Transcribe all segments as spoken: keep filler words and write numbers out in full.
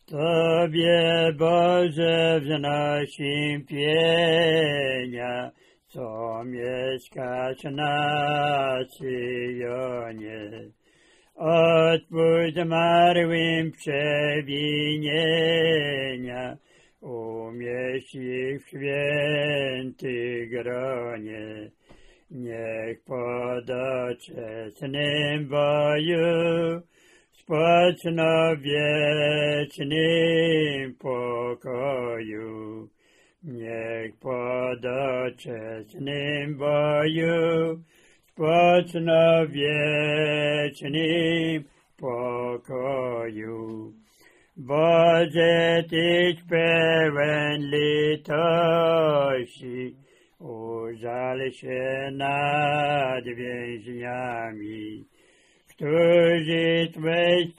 Tobie, Boże, wznosimy pienia, co mieszkasz na Syjonie. Odpuść zmarłym przewinienia, umieść ich w świętych gronie. Niech po doczesnym boju spoczną w wiecznym pokoju. Niech po doczesnym boju spoczną w wiecznym pokoju. Boże, Tyś pełen litości, użal się nad więźniami, którzy Twej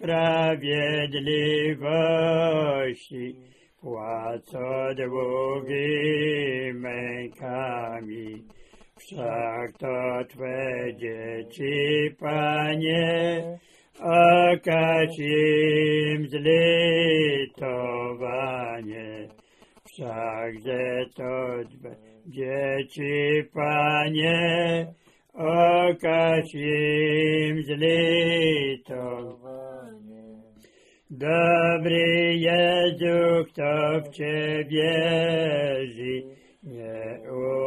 sprawiedliwości płacą długi mękami. Wszak to Twe dzieci, Panie, okaż im zlitowanie. Wszakże to Twe dzieci, Panie, okaż im zlitowanie. Dobry Jezu, kto w Ciebie wierzy, nie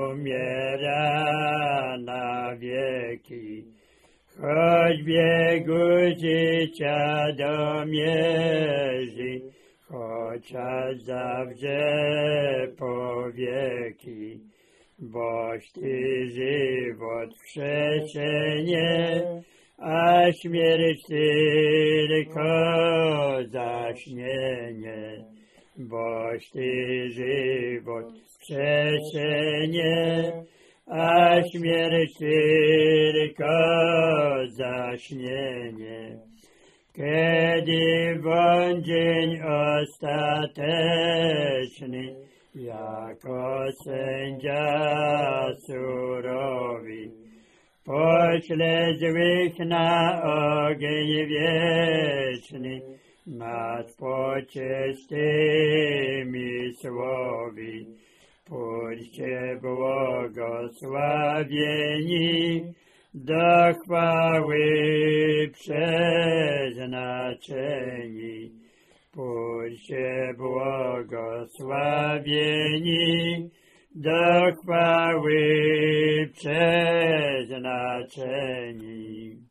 umiera na wieki. Choć biegu życia domierzy, chociaż zawrze powieki. Boś Ty żywot wskrzeszenie, a śmierć tylko zaśnienie. Boś Ty żywot wskrzeszenie, a śmierć tylko zaśnienie. Kiedy w dzień ostateczny, jako sędzia surowy, pośle złych na ogień wieczny, nad poczystymi słowy. Pójdźcie błogosławieni do chwały przeznaczeni. Pójdźcie błogosławieni do chwały przeznaczeni.